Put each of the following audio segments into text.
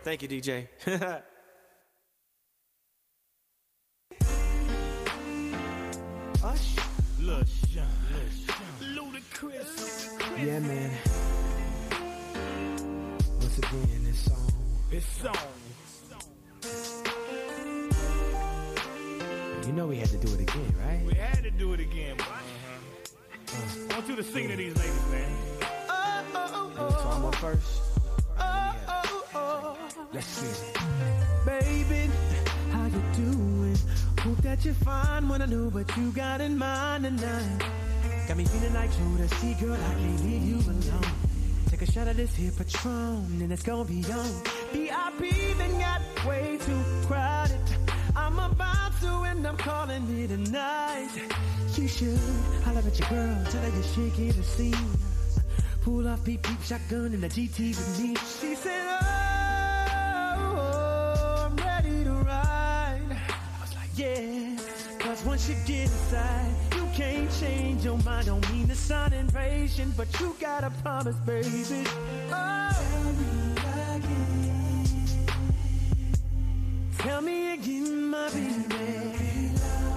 Thank you, DJ. Ush. Ludacris. Yeah, man. Once again, this song. You know we had to do it again, right? We had to do it again, boy. I want you to sing to these ladies, man. So I'm up first. Let's see it. Baby, how you doing? Hope that you're fine when I know what you got in mind tonight. Got me feeling like Jodeci, girl, I can't leave you alone. Take a shot of this here Patron, and it's gonna be on. VIP then got way too crowded. I'm about to and I'm calling it a night. You should holler at your girl, tell her you're shaking the scene. Pull off beep beep shotgun in the GT with me. She said, oh, I'm ready to ride. I was like, yeah, cause once you get inside, you can't change your mind. Don't mean to sound impatient, but you gotta promise, baby. Oh, tell me again, my baby.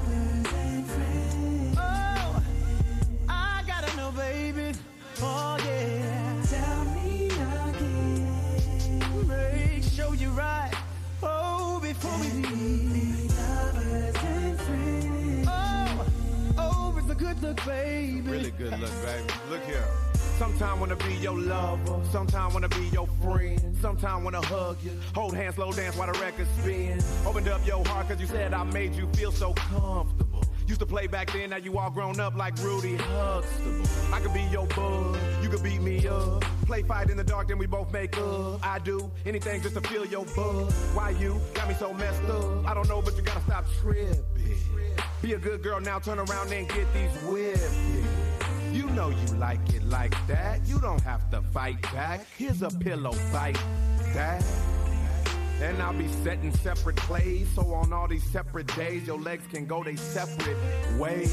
Oh, I gotta know, baby. Oh yeah, tell me again. Make sure you're right. Oh, before we leave, lovers and friends. Oh, it's a good look, baby. Really good look, baby. Look here. Sometime wanna be your lover, sometime wanna be your friend, sometime wanna hug you, hold hands, slow dance while the record spins. Opened up your heart cause you said I made you feel so comfortable. Used to play back then, now you all grown up like Rudy Huxtable. I could be your bud, you could beat me up. Play fight in the dark, then we both make up. I do anything just to feel your buzz. Why you got me so messed up? I don't know, but you gotta stop tripping. Be a good girl now, turn around and get these whipping. You know you like it like that. You don't have to fight back. Here's a pillow, fight that. And I'll be setting separate plays, so on all these separate days, your legs can go they separate ways.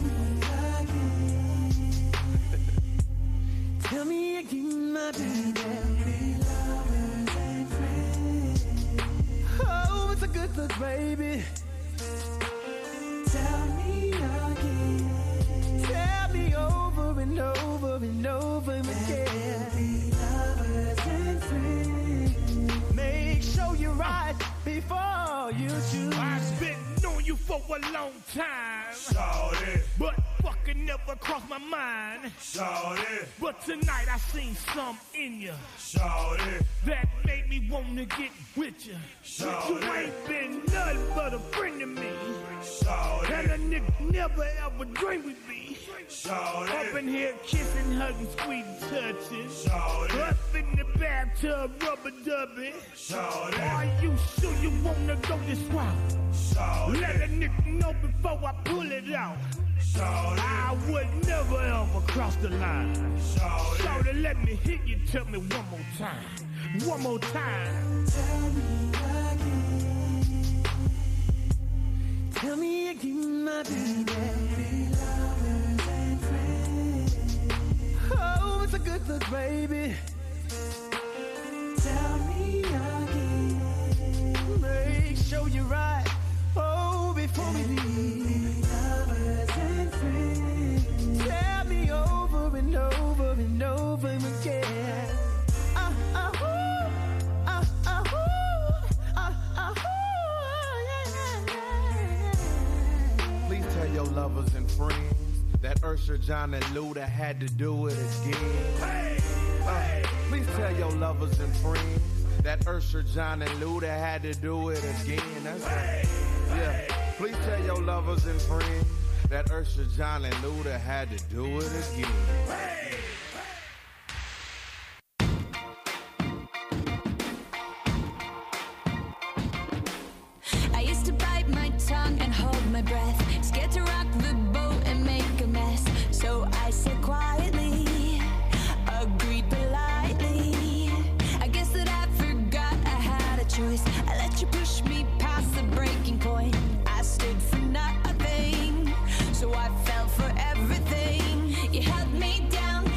Tell me again, my baby. Oh, it's a good look, baby. Tell me again. Tell me over and over and over again. Lovers and friends. Make sure you're right before you choose. I've been knowing you for a long time, Shawty, but fucking never crossed my mind. shawty, But tonight I seen some in you shawty, that made me wanna get with you. Shawty. You ain't been nothing but a friend to me, and a shawty, nigga never ever dreamed we'd be up shawty, in here kissing, hugging, squeezing, touching. shawty, Up in the bathtub, rubber dubbing. shawty, Are you sure you wanna go this route? Let a shawty, nigga know before I pull it out. shawty, I would never ever cross the line. shawty, Shorty, let me hit you. Tell me one more time. One more time. Tell me again. Tell me again, my baby. Lovers and friends. Oh, it's a good look, baby. Tell me again. Make sure you're right. Oh, before we leave. Lovers and friends. Tell me over and over and over again. Please tell your lovers and friends that Usher, John, and Luda had to do it again. Please tell your lovers and friends that Usher, John, and Luda had to do it again. That's right. Yeah. Please tell your lovers and friends that Usher, John, and Luda had to do it again. I used to bite my tongue and hold my breath, scared to rock the boat and make a mess. So I said quietly, agreed politely. I guess that I forgot I had a choice. I let you push me past the breaking point. I stood for nothing, so I fell for everything. You held me down,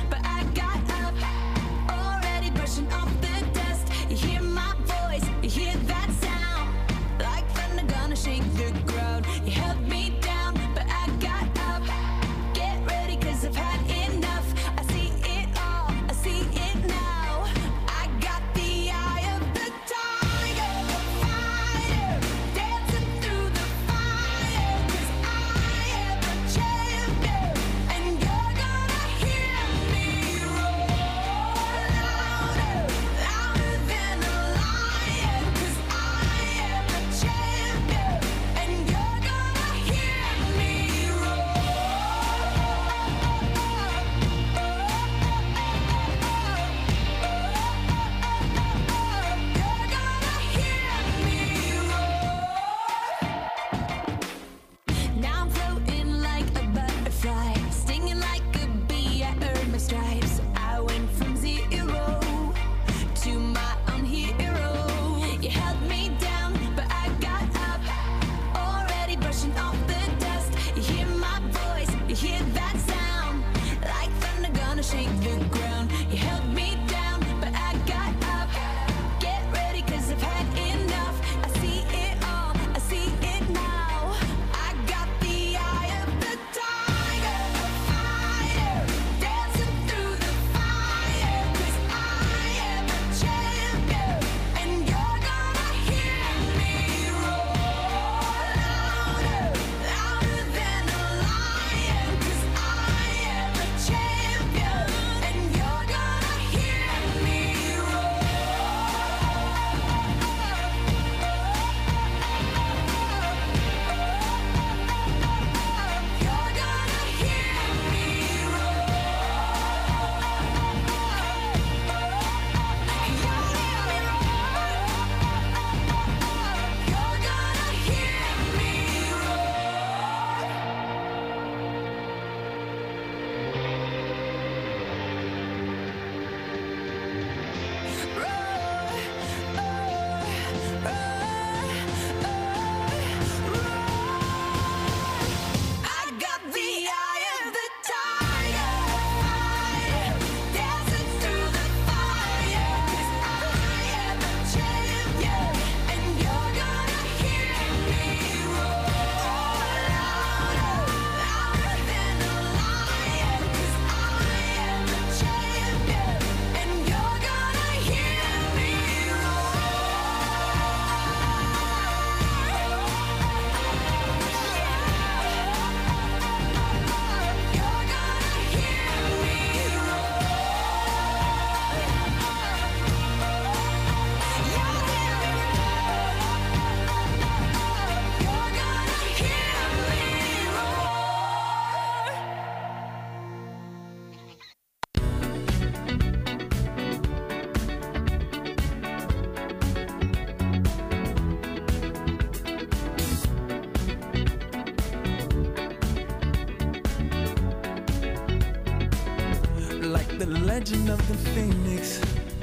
origin of the phoenix.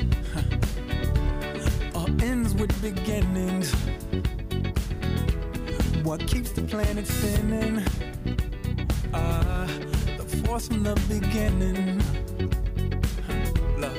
All ends with beginnings. What keeps the planet spinning? The force from the beginning. Love.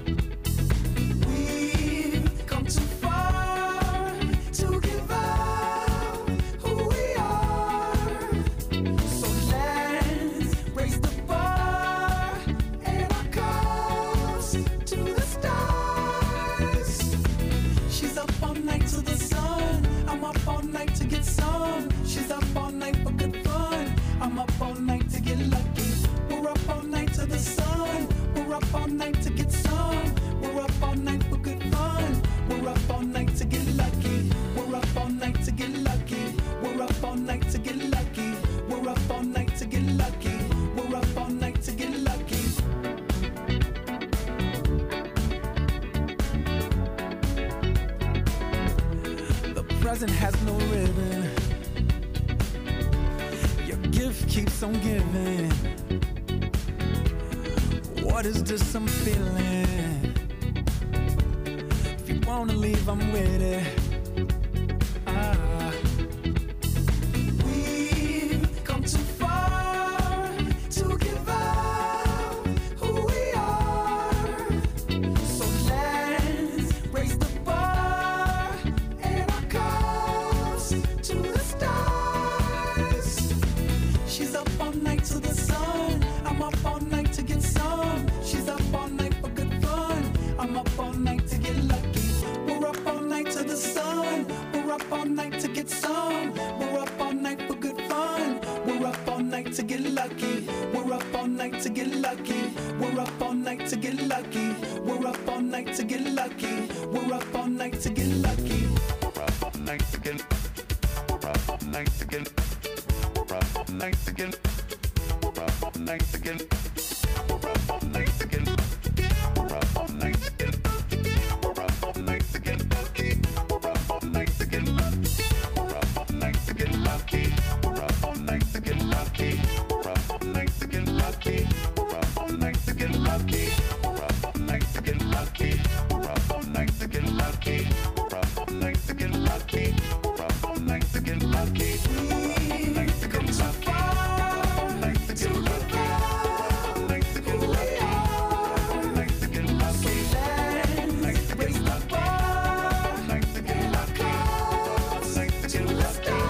We've come too far to give up who we are. So let's raise the bar and our cups to the stars. She's up all night to the sun. I'm up all night to get some. She's up all night for good fun. I'm up all night to get lucky. We're up all night to the sun. We're up all night to get some. We're up all night for good fun. We're up all night to get lucky. We're up all night to get lucky. We're up all night to get lucky. We're up all night to get lucky. We're up all night to get lucky. The present has no ribbon. Your gift keeps on giving. What is this I'm feeling? If you wanna leave, I'm with it. We've come too far to give up who we are. So let's raise the bar and our cups to the stars. She's up all night to the sun. I'm up all night to get some. She's up all night for good fun. I'm up all night to get lucky. We're up all night to the sun. We're up all night to get some. We're up all night for good fun. We're up all night to get lucky. We're up all night to get lucky. We're up all night to get lucky. We're up all night to get lucky. We're up all night to get lucky. We're up all night to get. We're up all night to get. We're up all night to get. We're up all night to get. We're up all night to get. We're up all night to get. We're up all night to get lucky. We're up all night to get lucky. We're up all night to get lucky. We're up all night to get lucky. We're up all night to get lucky. We're up all night to get lucky. We're up all night to get lucky. We're up all night to get lucky. We're up all night to get lucky. We're up all night to get lucky. We've come so far to give up who we are. So let's raise the bar and our cups to the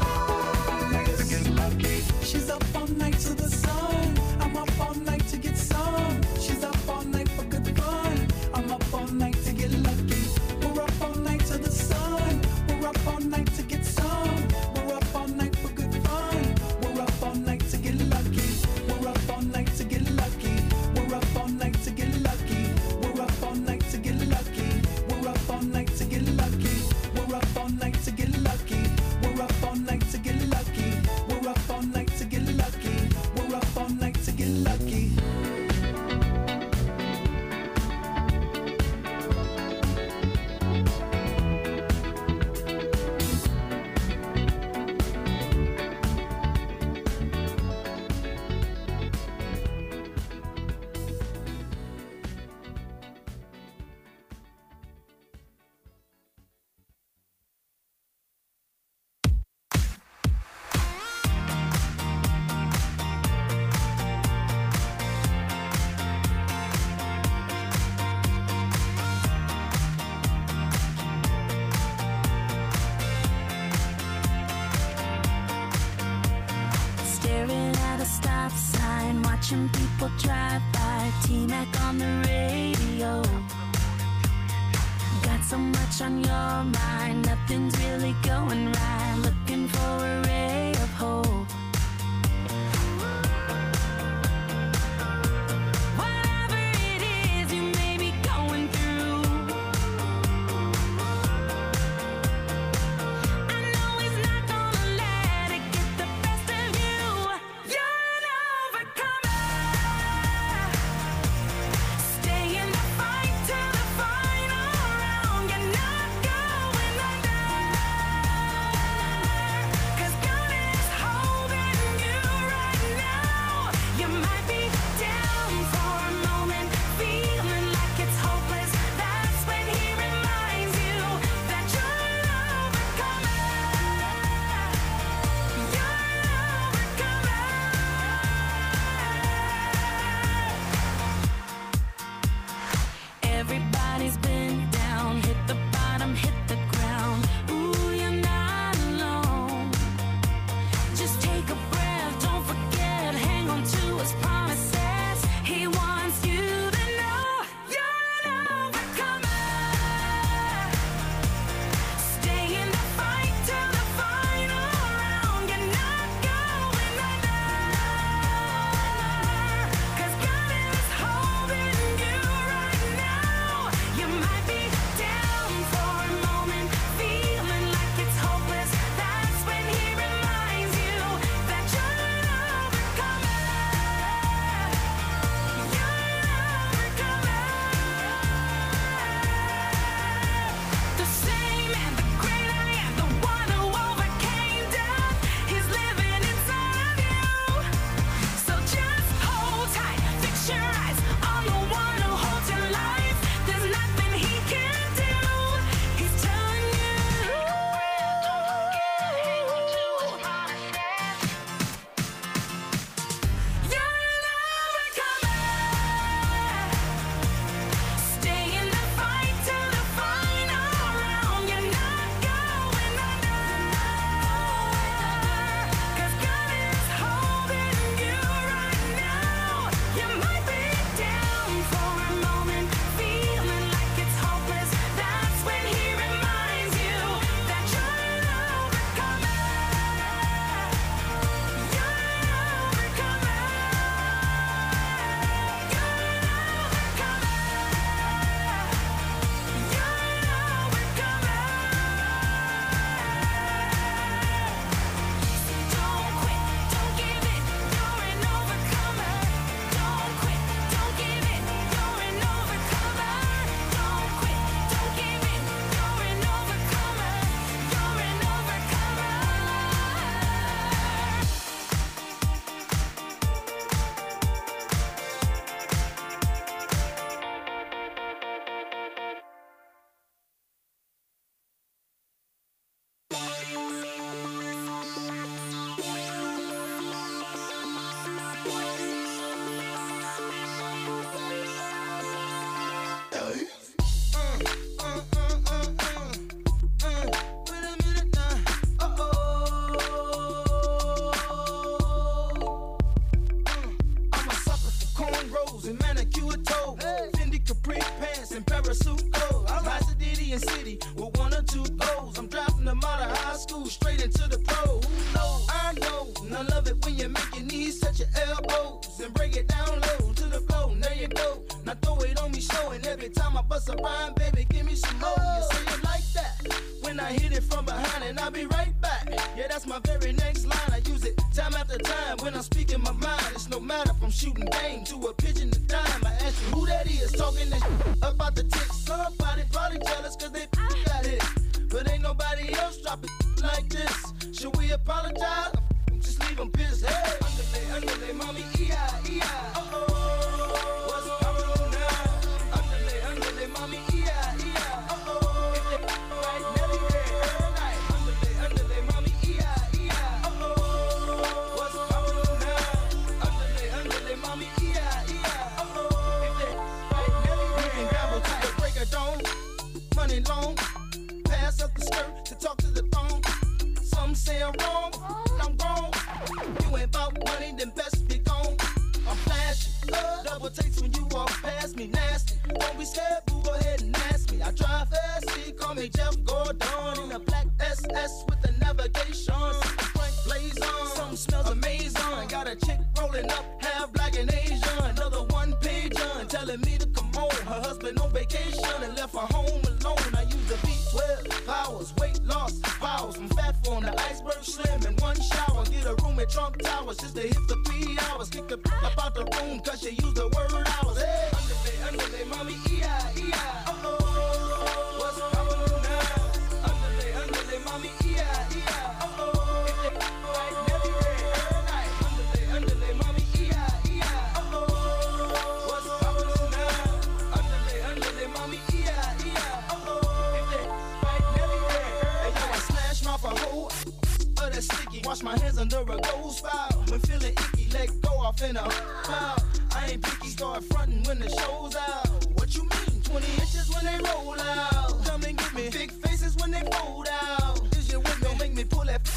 stars. She's up all night to the sun. I'm up all night to get some. She's up all night for good fun. I'm up all night to get lucky. We're up all night to the sun. We're up all night to get some. We're up all night for good fun. We're up all night to get lucky. We're up all night to get lucky. We're up all night to get lucky. We're up all night to get lucky. We're up all night to get lucky. We're up all night to get lucky. We're up all night to get lucky. We're up all night to get lucky. We're up all night to get lucky. Staring at a stop sign, watching people drive by. T-Mac on the radio. Got so much on your mind, nothing's really going right. Looking for a ray of hope. Whatever it is you may be going through, I know he's not gonna let it get the best of you. You're an overcomer. Stay in the fight to the final round. You're not going under. 'Cause God to go. I'm high city and city with 1 or 2 goals. I'm driving them out of high school straight into the pro. Who knows? I know, and I love it when you make your knees touch your elbows and break it down low to the floor. And there you go. Now throw it on me, showing every time I bust a rhyme, baby, give me some more. You say it like that when I hit it from behind, and I'll be right back. Yeah, that's my very next line. I use it time after time when I'm speaking my mind. It's no matter if I'm shooting game to a pigeon to dime. I ask you who that is talking this about the ticks. Somebody probably jealous cause they got it, but ain't nobody else dropping like this. Should we apologize? Just leave them pissed. Hey, underlay, mommy, E-I, uh-oh. What's poppin' now? Underlay, mommy, E-I, uh-oh. If they right, Nelly, every night. Underlay, mommy, E-I, uh-oh. What's poppin' now? Underlay, mommy, E-I, uh-oh. If they right, Nelly, we can gamble to the break of dawn. Money long, pass up the skirt to talk to the thong. Some say I'm wrong, I'm wrong. You ain't about money, then best be gone. I'm flashing, double takes when you walk past me, nasty. Don't be scared, boo, go ahead and ask me. I drive fast, see, call me Jeff Gordon in a black SS with the navigation. Frank blaze on, something smells amazing. Got a chick rolling up, half black and Asian. Another one-pager telling me to come on. Her husband on vacation and left her home alone. I use the B12 powers, weight loss powers. From fat form to iceberg slim in 1 shower. Get a room at Trump Towers just to hit for 3 hours. Kick the up out the room cause she used the word hours. Hey, underlay, mommy, E-I, uh-oh. What's poppin' now? Underlay, mommy, E-I, uh-oh. If they right, Nelly, every night. Underlay, mommy, E-I, uh-oh. What's poppin' now? Underlay, mommy, E-I, uh-oh. If they right, Nelly, hey, yo, I smash mouth a hole. That's sticky. Wash my hands under a gold spout. When feeling icky, let go off in a cloud. I ain't picky, start frontin' when the show's out. What you mean? 20 inches when they roll out. Come and get me. Big faces when they fold out. Is your window make me pull that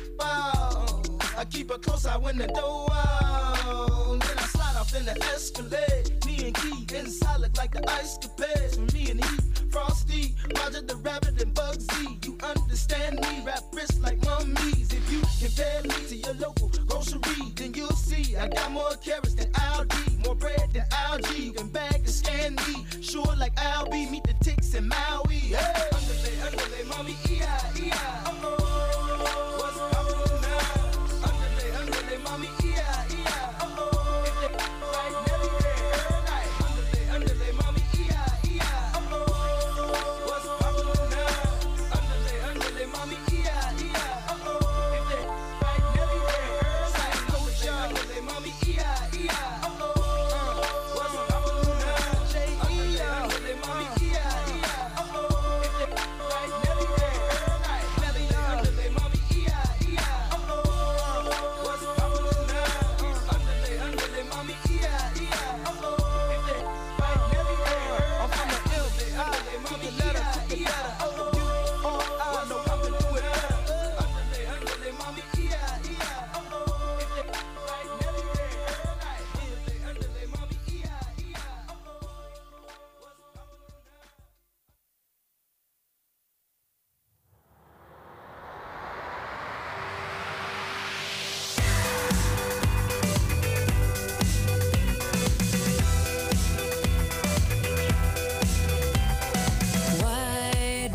out? I keep a close eye when the door out. Then I slide off in the Escalade. Me and Key inside look like the ice capades. For me and Heat, Frosty, Roger the Rabbit and Bugsy. You understand me? Rap wrist like mummies. If you compare me to your local grocery, then you'll see I got more carrots than Aldi, more bread than algae. You can bag and scan me, sure like Albie. Meet the ticks in Maui. Hey, underlay, mommy, E-I, uh-oh. What's poppin' now? Underlay, mommy, E-I, uh-oh. If they right, Nelly, every night. Underlay, mommy, E-I, uh-oh. What's poppin' now? Underlay, mommy, E-I, uh-oh. If they right, Nelly, every night. Coach, underlay, mommy, E-I, uh-oh. What's poppin' now? J.E. Underlay, mommy, E-I, uh-oh. If they right, Nelly, every night. Nelly, underlay, mommy, E-I, uh-oh. What's poppin' now? Underlay, mommy, E-I, uh-oh. If they right, Nelly, I'm from the ill, underlay, mommy, E-I, uh-oh. I know I'm gonna do it better. Underlay, mommy, E-I, uh-oh. If they right, Nelly, every night. Underlay, mommy, E-I, uh-oh. What's poppin' now? White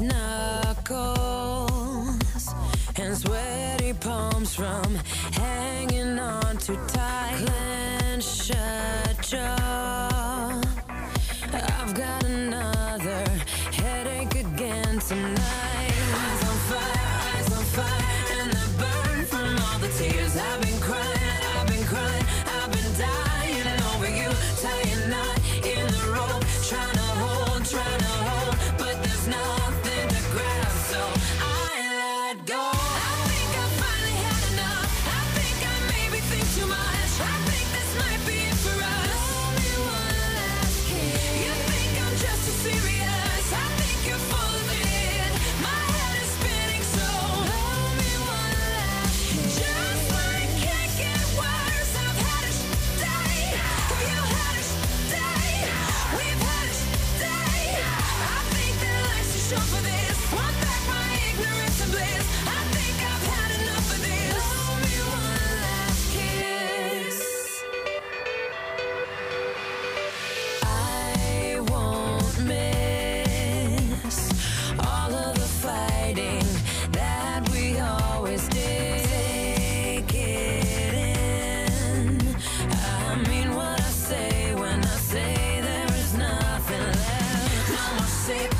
knuckles and sweaty palms from hanging on too tight. Clenched shut jaw. I've got another headache again tonight. Eyes on fire, and the burn from all the tears I've been crying, I've been dying over you, tying knot in the rope, trying to hold, but there's nothing to grab, so I let go. I think I finally had enough. I think I maybe think too much. I think this might be it for us. Only one last kiss. You think I'm just too serious. I think you're full of it.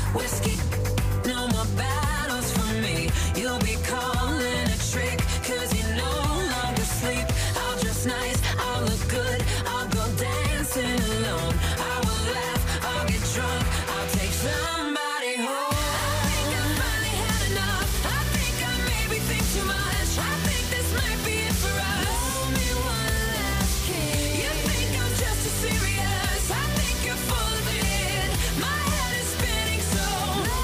whiskey. No more battles for me. You'll be calling a trick, 'cause you no longer sleep. I'll dress nice, I'll look good, I'll go dancing alone. I will laugh, I'll get drunk, I'll take somebody home. I think I finally had enough. I think I maybe think too much. I think this might be it for us. Blow me one last kiss. You think I'm just too serious. I think you're full of it. My head is spinning so.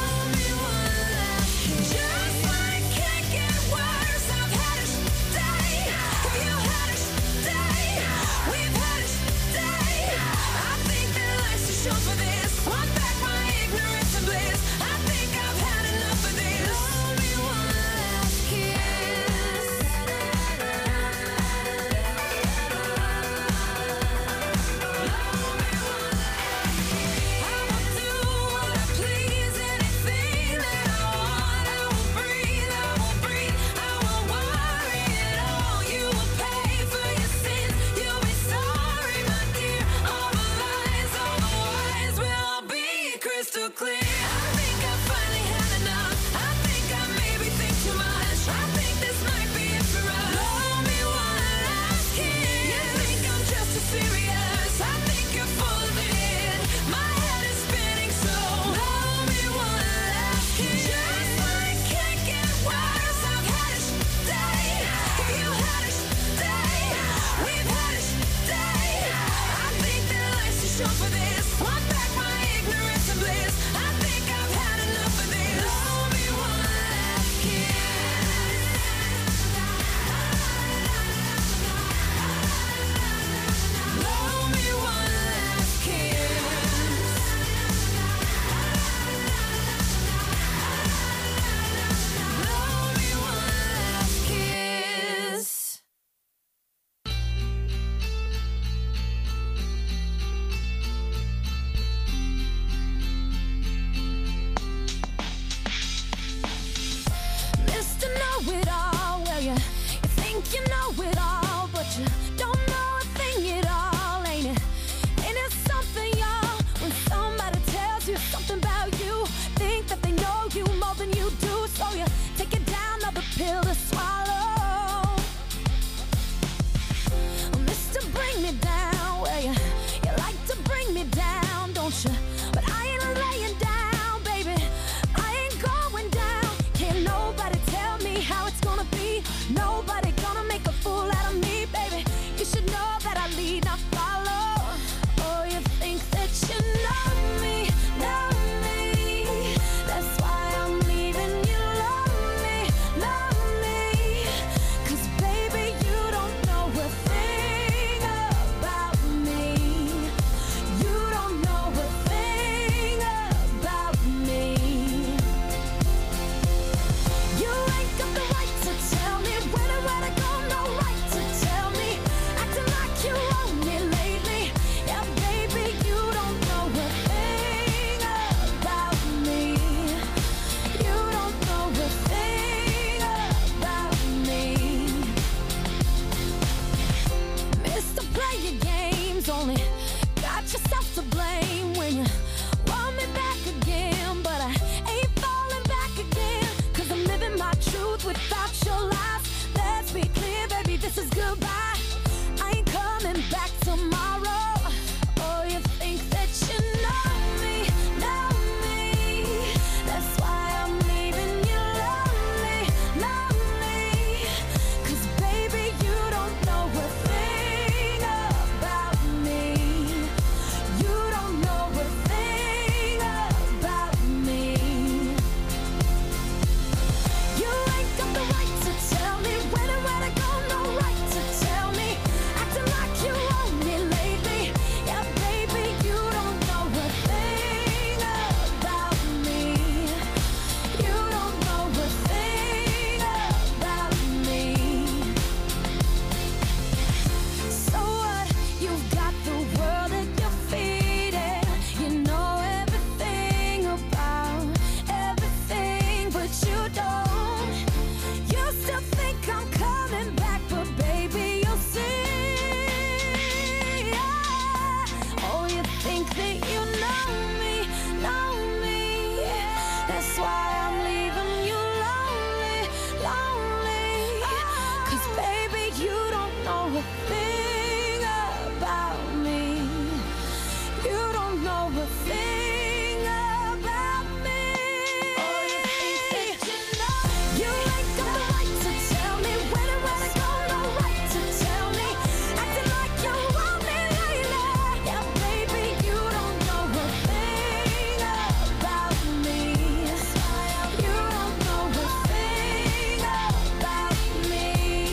That's why I'm leaving you lonely, lonely. 'Cause baby, you don't know a thing about me. You don't know a thing about me. Oh, you think that you know? You ain't got the right to tell me when and where to go. No right to tell me, acting like you want me lately. Yeah, baby, you don't know a thing about me. You don't know a thing about me.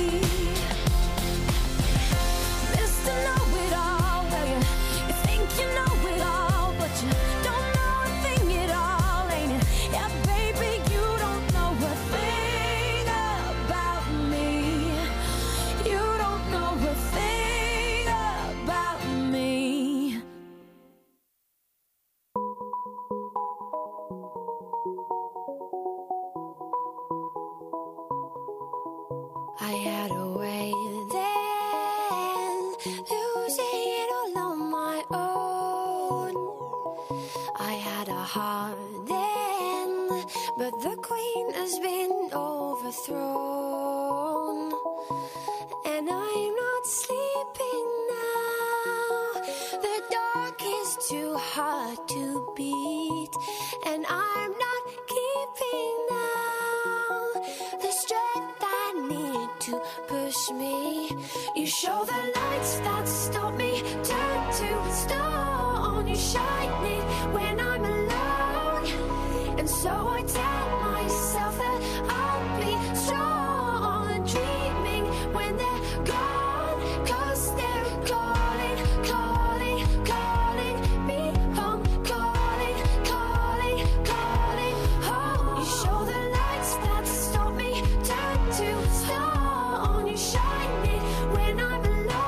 Mr. Know-it-all, well, you think you know it all, but you don't know a thing at all, ain't it? Yeah, baby, you don't know a thing about me. You don't know a thing about me. I had a way then, losing it all on my own. I had a heart then, but the queen has been overthrown. And I'm not sleeping now. The dark is too hard to beat, and I'm not keeping now the strength I need to push me. You show the lights that stop me, turn to stone. You shine it when I'm alone, and so I tell myself that I'll be strong and dreaming when they're gone. 'Cause they're calling, calling, calling me home, calling, calling, calling home. You show the lights that stop me, turn to stone. You shine it when I'm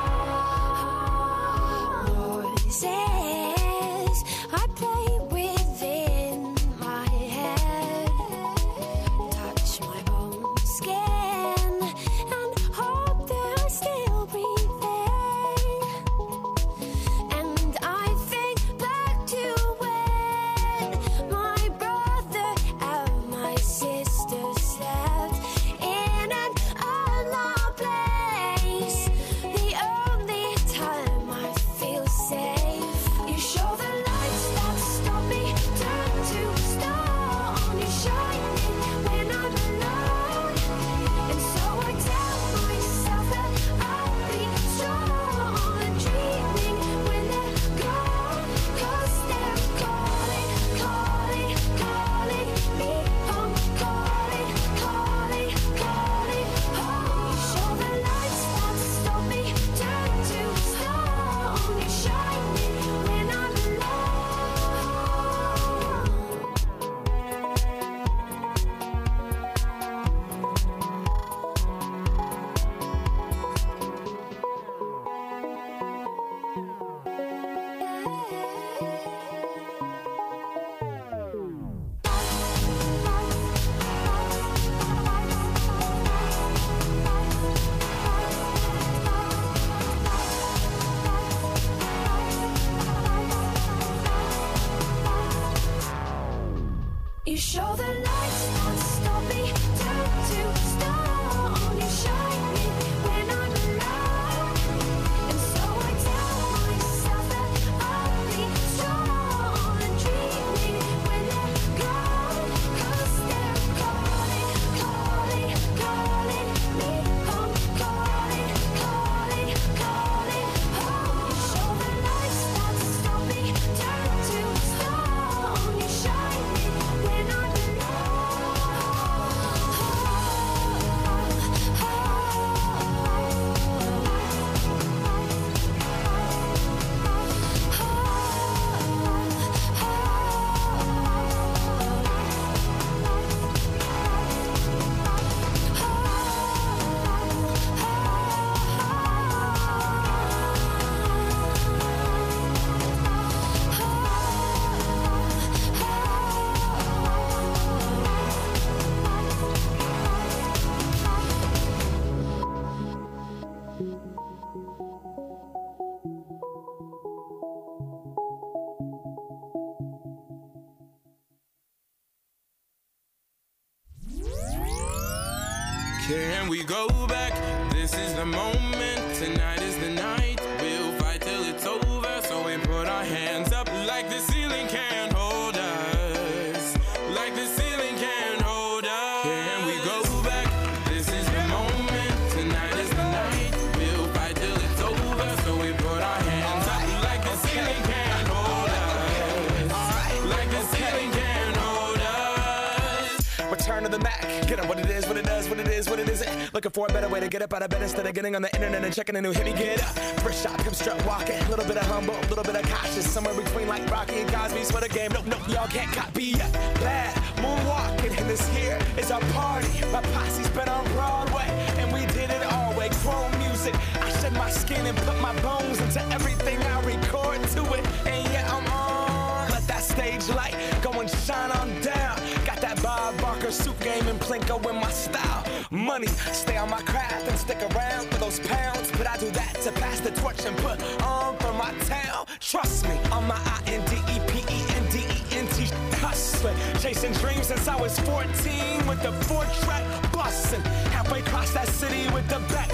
alone. Voices I play within my head, touch my own skin and hope that I still breathing. And I think back to when my brother and my sister slept in an unknown place. The only time I feel safe. You show the lights that stop me, turn to stone. You shine it when I'm alone, and so I tell myself that I'll be strong and dreaming when they're gone. 'Cause they're calling, calling, calling me home, calling, calling, calling home. You show the lights that stop me, turn to stone. You shine it when I'm alone. You show the lights that stop me, turn to stone. You shine it when I'm alone, and so I tell myself that I'll be strong and dreaming when they're gone. 'Cause they're calling, calling, calling me home, calling, calling, calling home. You show the lights that stop me, turn to stone. You shine it when I'm alone. Can we go back? This is the moment. Tonight is the night. We'll fight till it's over. So we put our hands up like the ceiling can't hold us. Like the ceiling can't hold us. Can we go back? This is the moment. Tonight is the night. We'll fight till it's over. So we put our hands up like the ceiling can't hold us. Like the ceiling can't hold us. Return to the Mac. Get up what it is, what it does, what it is, what it isn't. Looking for a better way to get up out of bed instead of getting on the internet and checking a new hit. Me get up. First shot, come strut walking. A little bit of humble, a little bit of cautious. Somewhere between like Rocky and Cosby's for the game. Nope, y'all can't copy yet. Bad moonwalking, and this here is our party. My posse's been on Broadway, and we did it all way. Chrome music. I shed my skin and put my bones into everything I record to it. And yeah, I'm on. Let that stage light go and shine on down. Got that Bob Barker suit game and Plinko in my style. Money, stay on my craft and stick around for those pounds. But I do that to pass the torch and put on for my town. Trust me, on my INDEPENDENT hustling. Chasing dreams since I was 14 with the 4-track bustin'. Halfway across that city with the back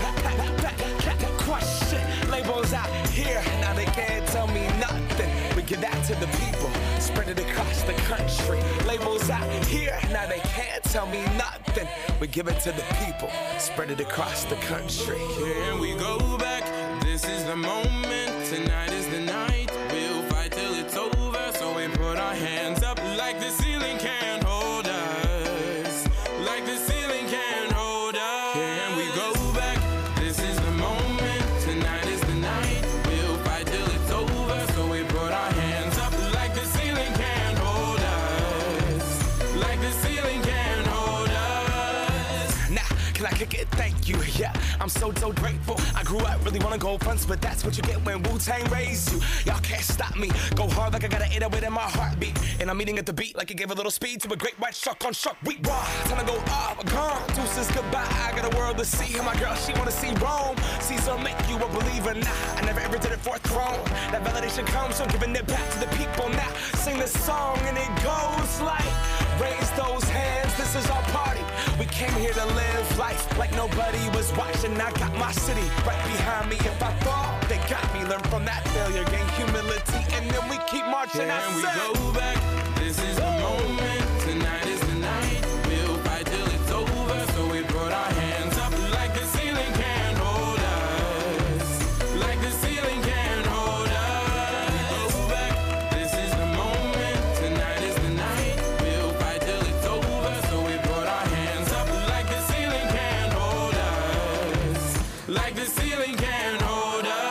question. Labels out here, now they can't tell me nothing. We give that to the people, spread it across the country. Labels out here, now they can't tell me nothing. We give it to the people, spread it across the country. Can we go back? This is the moment. Tonight is the night. We'll fight till it's over. So we put our hands up like the ceiling can't hold us. Like the ceiling can't hold us. Can we go back? This is the moment. Tonight is the night. We'll fight till it's over. So we put our hands up like the ceiling can't hold us. Like the ceiling can't hold us. Nah, can I kick it? Thank you, yeah. I'm so grateful. I grew up really wanna go fronts, but that's what you get when Wu-Tang raised you. Y'all can't stop me. Go hard like I got an 808 in my heartbeat. And I'm eating at the beat like it gave a little speed to a great white shark on shark week. Raw, time to go up, gone. Deuces goodbye. I got a world to see. And my girl, she wanna see Rome. Caesar make you a believer. Nah, I never ever did it for a throne. That validation comes from giving it back to the people. Now sing this song and it goes like, raise those hands. This is our party. We came here to live life like nobody was watching. I got my city right behind me. If I fall, they got me. Learn from that failure, gain humility, and then we keep marching. Can we go back? This is the moment. Tonight is the night. We'll fight till it's over. So we put our hands up like the ceiling can't hold us. Like the ceiling can't hold us. Go back. This is the moment. Tonight is the night. We'll fight till it's over. So we put our hands up like the ceiling can't hold us. Like the ceiling can't hold us.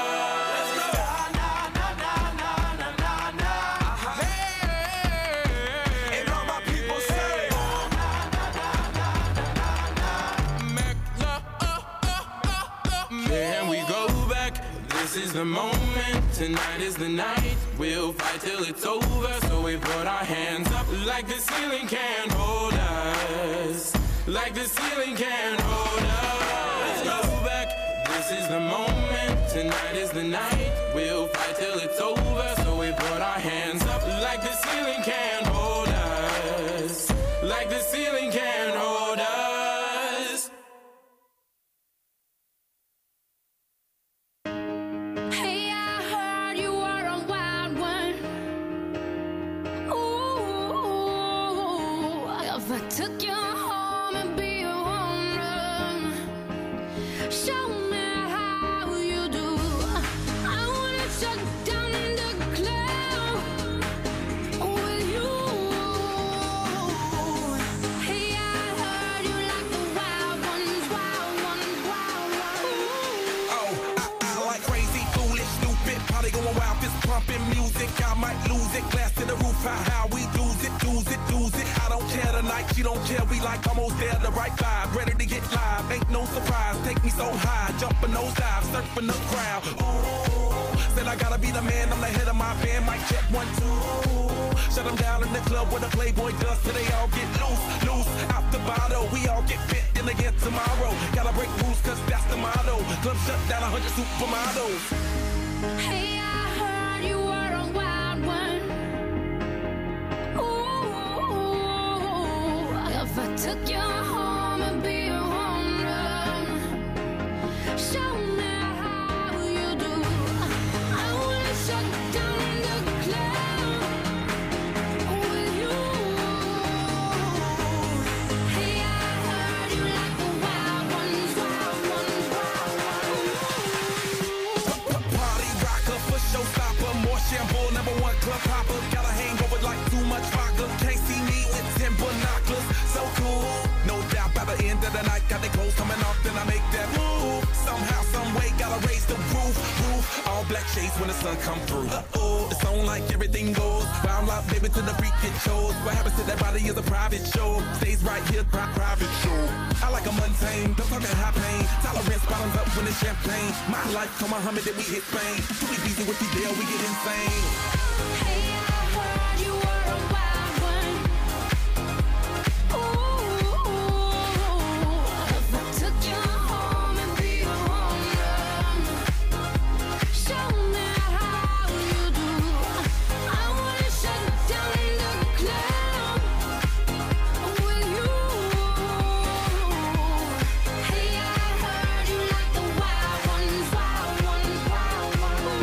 And all my people say, can we go back? This is the moment. Tonight is the night. We'll fight till it's over. So we put our hands up like the ceiling can't hold us. Like the ceiling can't hold us. Let's go back. This is the moment. Tonight is the night. We'll fight till it's over. So we put our hands up like the ceiling can't hold us. Like the ceiling can't hold us. Hey, I heard you were a wild one. Ooh, if I took you home and be your owner, show me how you do. I wanna shut down the club with you. Hey, I heard you like the wild ones, wild ones, wild ones. oh, I like crazy, foolish, stupid, probably going wild, fist pumping music. I might lose it, glass to the roof, how we lose it, lose it, lose it. I don't care tonight, she don't care, we like almost there, the right vibe, ready to get live, ain't no surprise, take me so high, jumping those dives, surfing the crowd. Ooh, said I gotta be the man, I'm the head of my band, mic check 1, 2. Shut them down in the club where the Playboy does, so they all get loose, loose, out the bottle, we all get fit in again tomorrow. Gotta break rules, cause that's the motto, club shut down 100 supermodels. Hey, I heard you were a wild one. Ooh, if I took you home and be your owner, binoculars, so cool. No doubt by the end of the night, got the clothes coming off, then I make that move. Somehow, some way, gotta raise the roof. All black shades when the sun come through. It's on like everything goes. Round lock, baby, to the freak it shows. What happens to that body is a private show. Stays right here, private show. I like a mundane, don't talk high pain. Tolerance bottoms up when it's champagne. My life, to Muhammad, then we hit Spain. Too easy with these deal, we get insane. Hey, I heard you were a wild one. Ooh, if I took you home and be a home run, show me how you do. I wanna shut down the club with you. Hey, I heard you like the wild ones, wild ones, wild ones.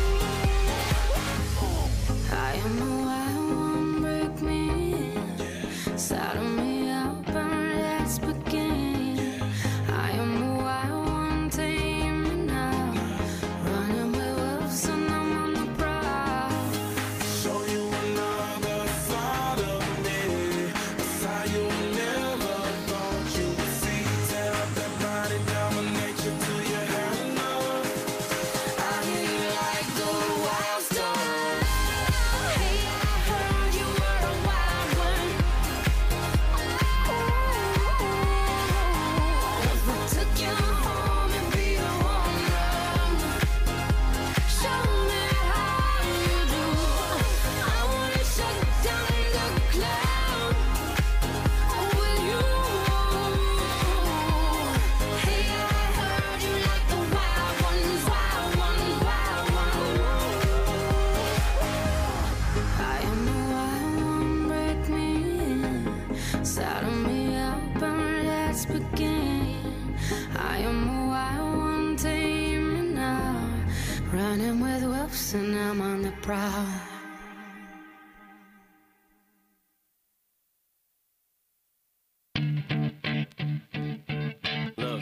I am the wild one, break me, saddle me up and let's begin. I am the wild one, tame me now, running with wolves and I'm on the prowl. Show you another side of me, a side you never thought you would see. Tear up that body, dominate you till you have enough. I hear you like the wild star. Hey, I heard you were a wild one. Ooh, if I took you home and be a home run, show me how you do. I wanna shut down the club with you. Hey, I heard you like the wild ones, wild ones, wild ones. I am the wild one, break me, saddle me up and let's begin. I am the wild one, tame me now, running with wolves and I'm on the prowl. Look,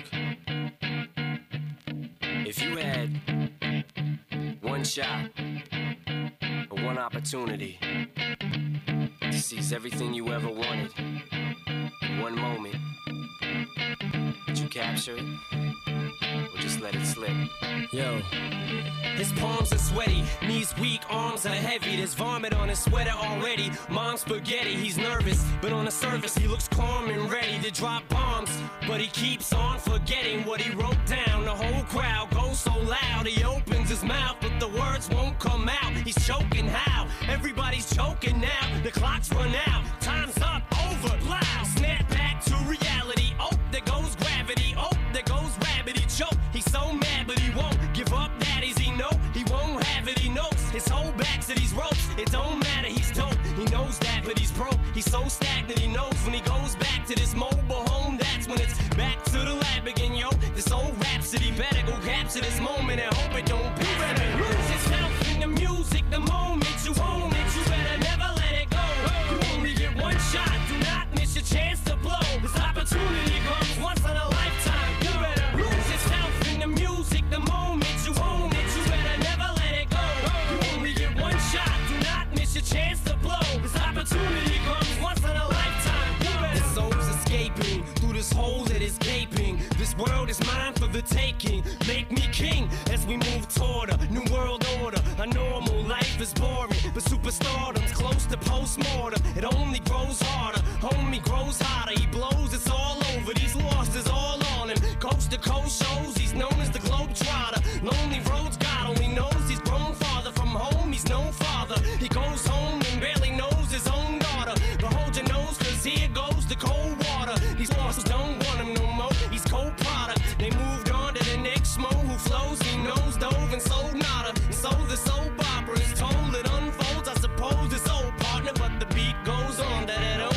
if you had one shot or one opportunity to seize everything you ever wanted in one moment, would you capture it or just let it slip? Yo. His palms are sweaty, knees weak, arms are heavy. There's vomit on his sweater already. Mom's spaghetti, he's nervous, but on the surface he looks calm and ready to drop bombs. But he keeps on forgetting what he wrote down. The whole crowd goes so loud, he opens his mouth, but the words won't come out. He's choking how? Everybody's choking now. The clock's run out, time's up, over, loud. Snap back to reality. Oh, there goes gravity. Oh, there goes rabbit. He choke. He's so mad, but he won't give up. That is he know he won't have it. He knows his whole back's to these ropes. It don't matter. He's dope. He knows that, but he's broke. He's so stagnant. He knows when he goes back to this mobile home, that's when it's back to the lab again. Yo, this old rhapsody better go capture this moment and hope it don't pass. You better lose yourself in the music. The moment you own it, you better never let it go. You only get one shot. Do not miss your chance to blow. This opportunity comes once in a lifetime. You better lose yourself in the music. The moment you own it, you better never let it go. You only get one shot. Do not miss your chance to blow. This opportunity comes once in a lifetime. His soul's escaping through this hole that is gaping. This world is mine for the taking. Make me king as we move toward a new world order. A normal life is boring, but superstardom's close to postmortem. It only grows harder, homie grows hotter. He blows, it's all over. These losses all on him. Coast to coast shows, he's known as the Globetrotter. Lonely roads, God only knows he's grown farther from home. He's no father. He goes home and barely knows his own daughter. But hold your nose, cause here goes the cold water. These losses don't want him no more. He's cold product. They moved on to the next mo who flows. He knows dove and sold nada. And so the soap opera is told. It unfolds. I suppose it's old partner, but the beat goes on.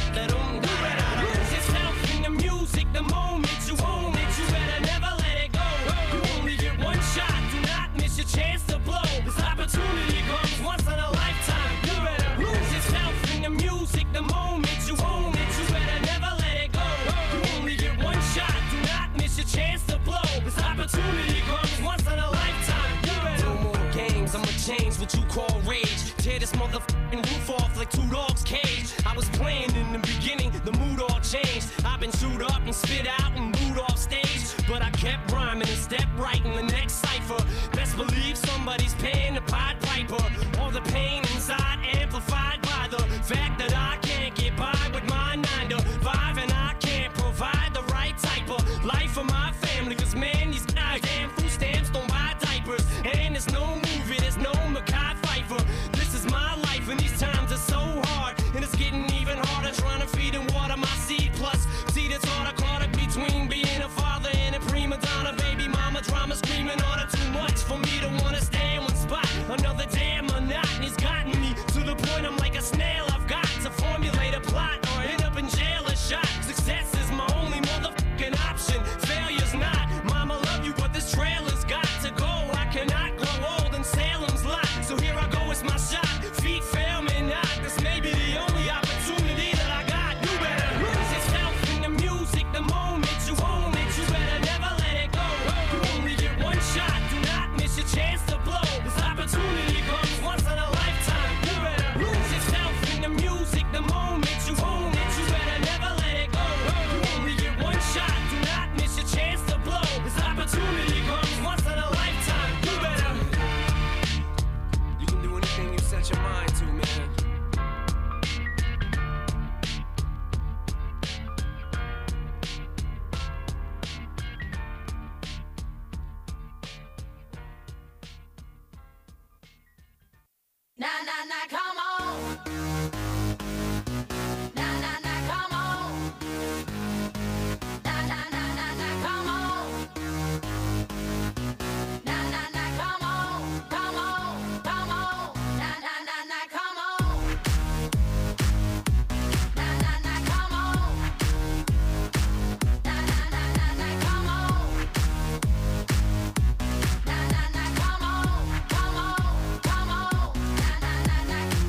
You better lose yourself in the music. The moment you own it, you better never let it go. You only get one shot. Do not miss your chance to blow. This opportunity comes once in a lifetime. You better lose yourself in the music. The moment you own it, you better never let it go. You only get one shot. Do not miss your chance to blow. This opportunity comes once in a lifetime. No more games. I'ma change what you call rage. Tear this motherfucking roof off like two dogs' cage. I was playing in the beginning. mob and shoot up and spit out and boot off stage. But I kept rhyming and stepped right in the next cipher. Best believe somebody's paying the Pied Piper. All the pain inside amplified by the fact that I can't get by with my 9 to 5, and I can't provide the right type of life for my family. Cause man, these goddamn food stamps don't buy diapers. And there's no movie, there's no Mackay Pfeiffer. This is my life and these times are so hard. And it's getting even harder trying to feed and water my seed. Plus, see that's hard caught up between being a father and a prima donna. Baby mama drama screaming on her too much for me to wanna stay in one spot. Another damn monotony's gotten me to the point I'm like a snail. I've got to formulate a plot or end up in jail or shot. Success is my only motherfucking option. Failure's not. Mama love you, but this trailer's got to go. I cannot grow old in Salem's lot. So here I go, it's my shot. Feet fail me not. This may be the only opportunity that I got. You better lose yourself in the music the moment you own it. You better never let it go. You only get one shot. Do not miss your chance to blow. This opportunity comes once in a lifetime. You better lose yourself in the music the moment you own it. You better never let it go. You only get one shot. Do not miss your chance to blow. This opportunity comes once in a lifetime. You better. You can do anything you set your mind to, man. Nah, nah, nah, come on. Nah, nah, nah, come on. Nah, nah, nah, nah, nah, come on. Nah, nah, nah, come on. Come on, come on. Nah, nah, nah, nah, come on. Nah, nah, nah, come on. Nah, nah, nah, nah, nah, come on. Nah, nah, nah, come on. Come on, come on. Nah, nah, nah, nah.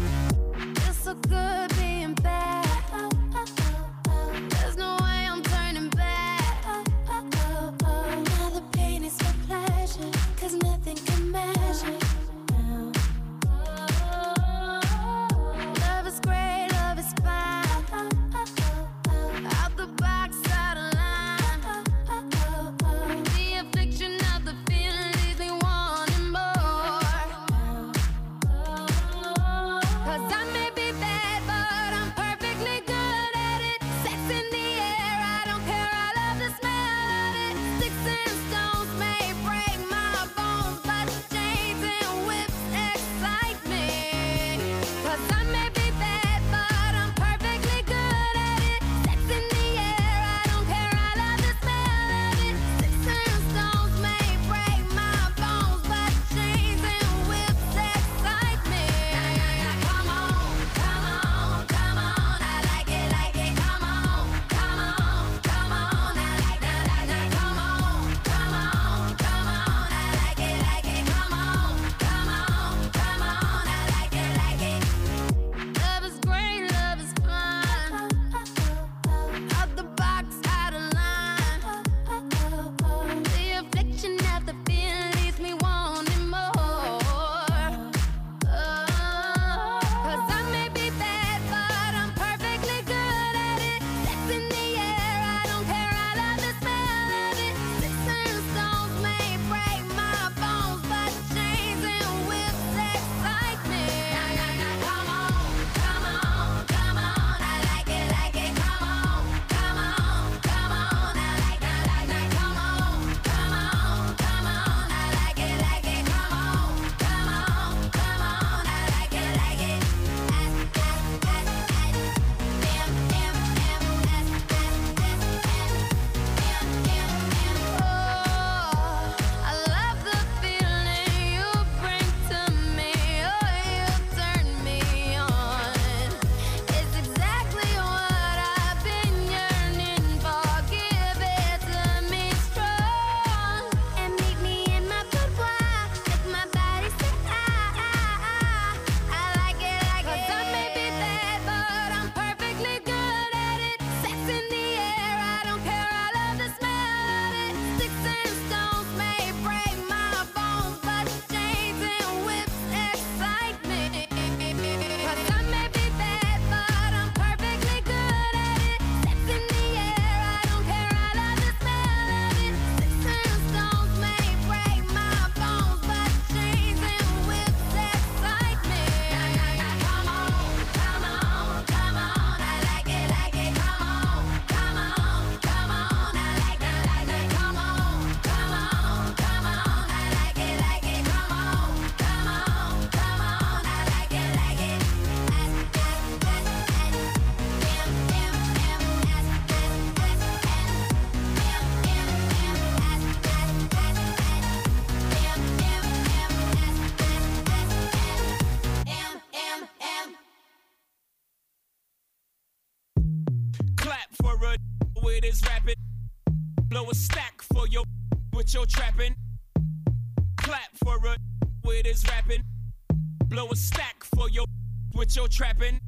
Clap for a with his rapping. Blow a stack for your with your trapping. Clap for a with his rapping. Blow a stack for your with your trapping.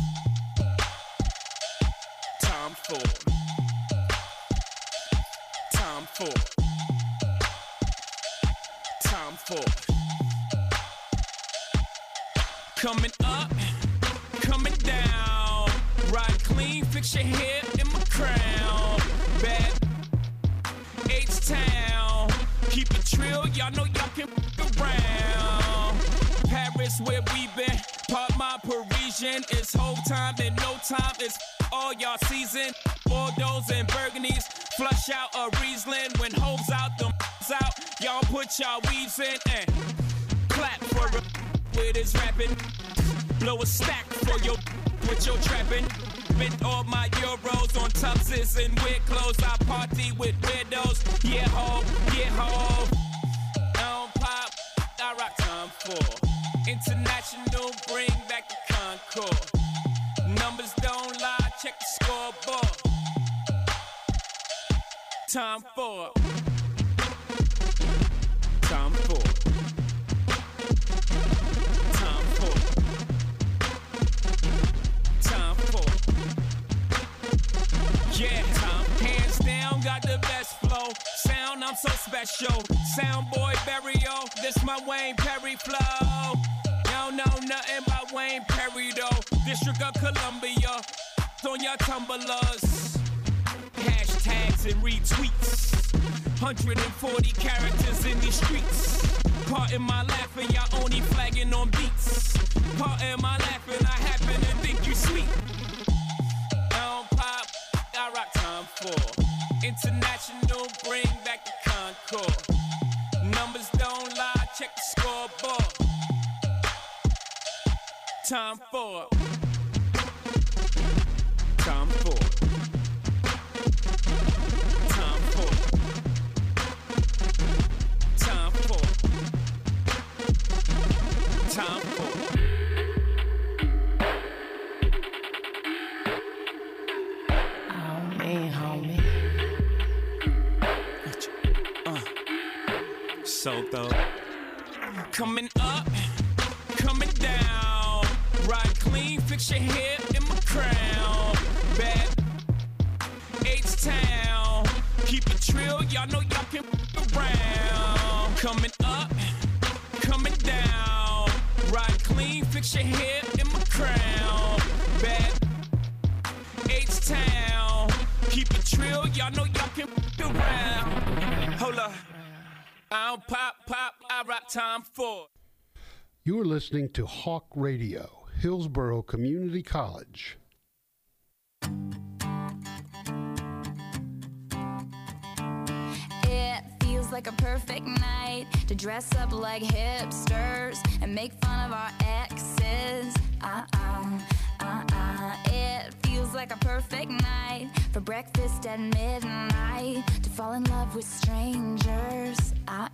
Tom Ford. Tom Ford. Tom Ford. Coming up, coming down. Ride clean, fix your hair in my crown. Bad H-Town. Keep it trill, y'all know y'all can f*** around. Paris where we been, part my Parisian. It's whole time and no time, it's all y'all season. Bordeaux and Burgundies, flush out a Riesling. When hoes out, them out, y'all put y'all weaves in and clap for a with his rapping. Blow a stack for your with your trapping. Spent all my euros on tuxes and weird clothes. I party with weirdos. Yeah, ho, yeah, ho. I don't pop, I rock Tom Ford. International, bring back the Concord. Numbers don't lie, check the scoreboard. Tom Ford. Tom Ford. Tom Ford. Tom Ford. Yeah, Tom. Hands down, got the best flow. Sound, I'm so special. Sound boy Barrio, this my Wayne Perry flow. Y'all know nothing about Wayne Perry though. District of Columbia, on your tumblers. Hashtags and retweets. 140 characters in these streets. Pardon my laughing, y'all only flagging on beats. Pardon my laughing, I happen to think you sweet. I don't pop, I rock Tom Ford. International, bring back the Concord. Numbers don't lie, check the scoreboard. Tom Ford. Tom Ford. Tom Ford. Tom Ford. Tom Ford. Oh man, homie. So though, coming up, coming down. Ride clean, fix your hair in my crown. Bad H-Town. Keep it trill, y'all know y'all can f*** around. Coming up, coming down. Ride clean, fix your hair in my crown. Bad H-Town. Keep it trill, y'all know y'all can f*** around. Hold up. I don't pop, I rock Tom Ford. You are listening to Hawk Radio, Hillsborough Community College. It feels like a perfect night to dress up like hipsters and make fun of our exes. It feels like a perfect night for breakfast at midnight to fall in love with strangers.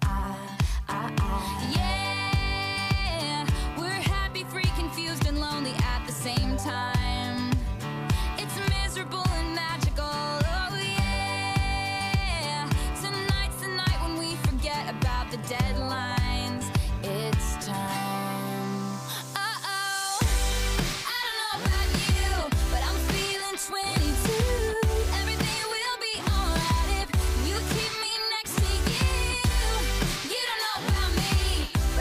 Yeah, we're happy, free, confused, and lonely at the same time. It's miserable and magical. Oh yeah, tonight's the night when we forget about the deadlines. It's time. But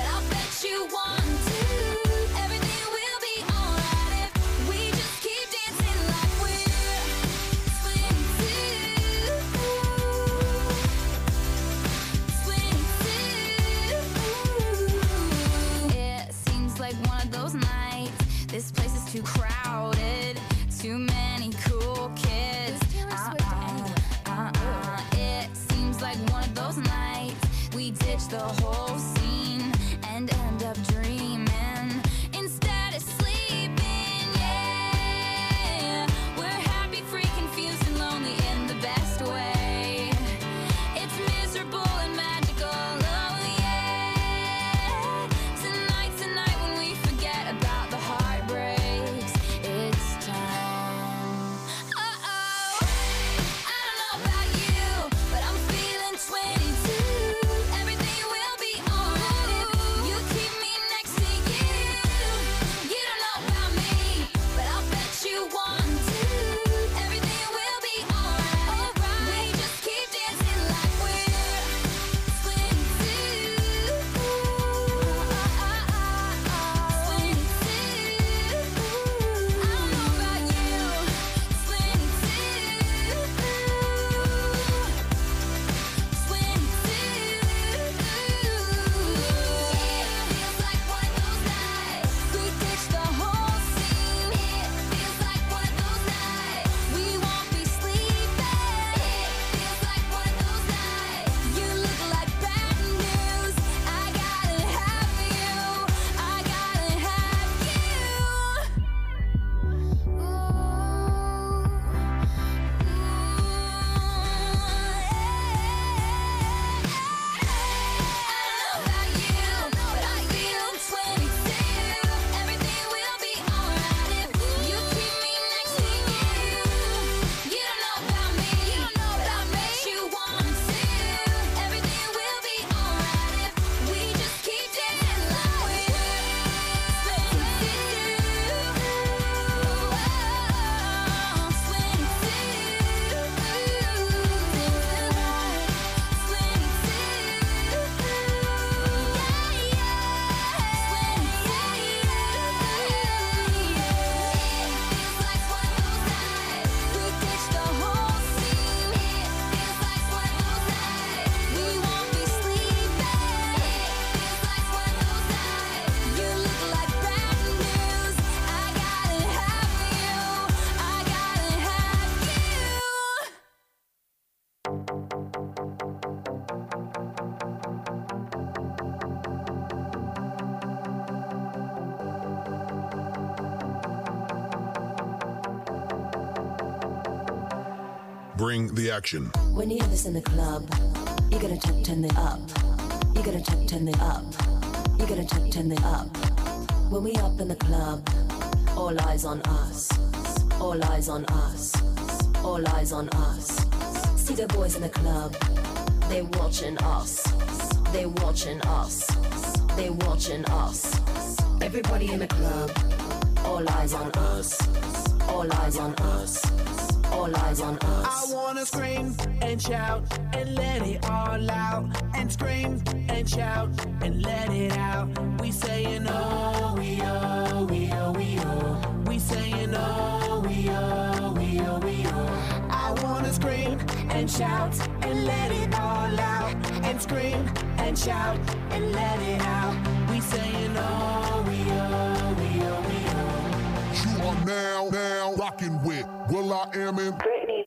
Bring the action. When you hear this in the club, you gotta turn it up. You gotta turn it up. You gotta turn it up. When we up in the club, all eyes on us. All eyes on us. All eyes on us. See the boys in the club, they watching us. They watching us. They watching us. Everybody in the club, all eyes on us. All eyes on us. All eyes on us. I wanna scream and shout and let it all out. And scream and shout and let it out. We saying oh, we oh, we oh, we oh. We saying oh, we oh, we oh, we oh. I wanna scream and shout and let it all out. And scream and shout and let it out. We saying oh, we oh, we oh, we oh. You are now rocking with will.i.am in Britney.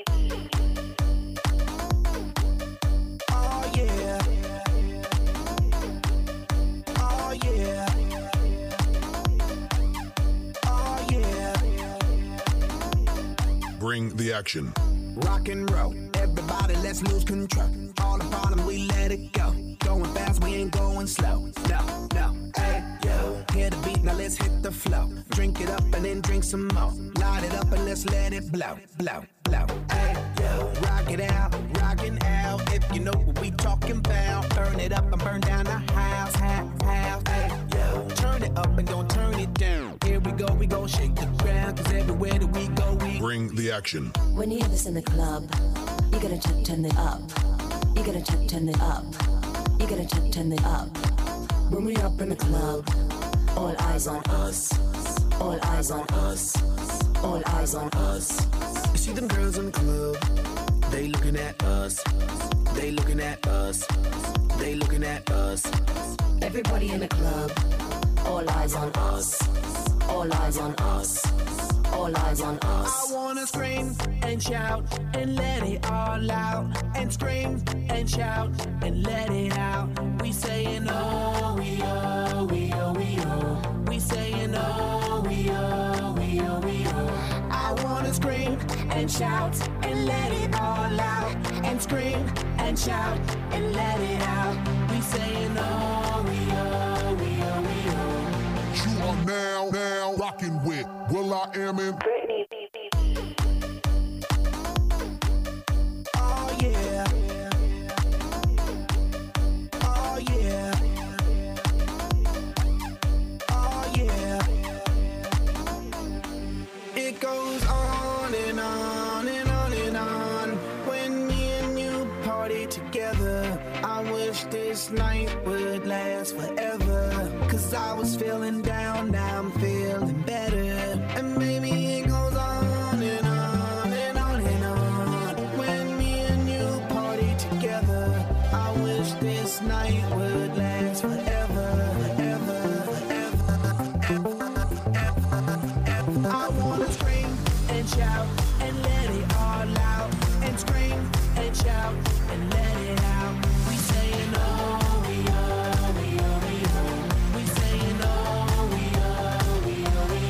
Oh yeah. Oh yeah. Oh yeah. Bring the action. Rock and roll, everybody let's lose control. All the bottom we let it go. Going fast, we ain't going slow. No, no, hey, yo. Hear the beat, now let's hit the flow. Drink it up and then drink some more. Light it up and let's let it blow, blow, blow. Hey, yo. Rock it out, rockin' out. If you know what we talking about. Burn it up and burn down the house, house. Hey, yo. Turn it up and don't turn it down. Here we go shake the ground. Cause everywhere that we go, we bring the action. When you hear this in the club, you gotta turn it up. You gotta turn it up. You gotta turn it up. When we up in the club, all eyes on us. All eyes on us. All eyes on us. You see them girls in the club, they looking at us. They looking at us. They looking at us. Everybody in the club, all eyes on us. All eyes on us. All eyes on us. I wanna scream and shout and let it all out. And scream and shout and let it out. We saying oh, we oh, we oh, we oh. We saying oh, we oh, we oh, we oh. I wanna scream and shout and let it all out. And scream and shout and let it out. We saying oh, we oh, we oh, we oh. You are now rocking with will.i.am in Britney. Oh yeah. Oh yeah. Oh yeah. It goes on and on and on and on. When me and you party together, I wish this night would last forever. Cause I was feeling down, now I'm feeling better. And maybe it goes on and on and on and on. When me and you party together, I wish this night would last forever, ever, ever, ever, ever. I wanna scream and shout and let it all out. And scream and shout and let it out. We saying oh, we oh, we oh, we oh. We saying oh, we oh, we oh, we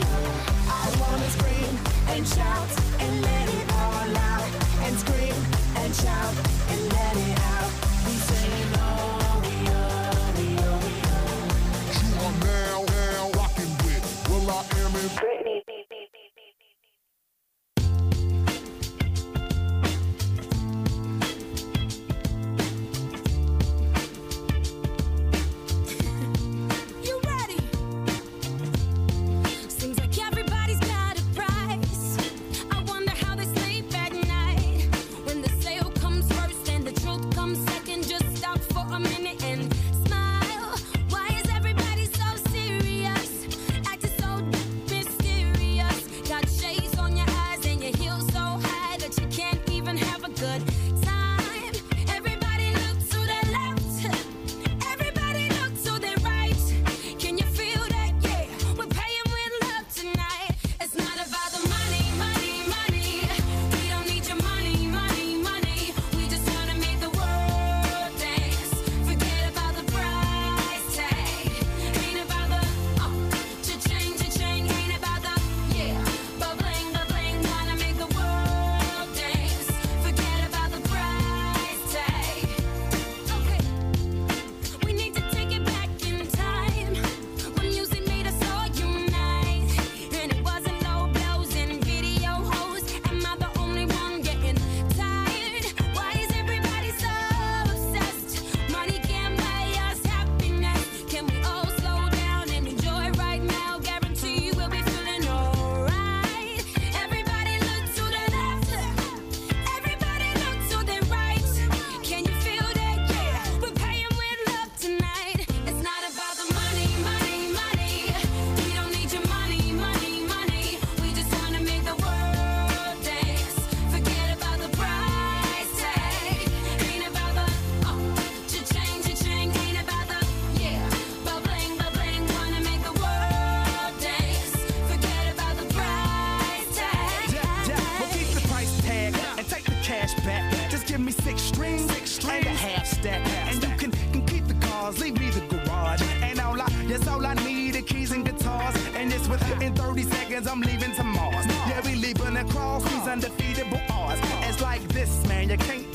cash back. Just give me 6 strings and a half stack. And you can keep the cars, leave me the garage. And all I need are keys and guitars. And it's within 30 seconds I'm leaving to Mars. Yeah, we leaving across these undefeatable odds. It's like this, man, you can't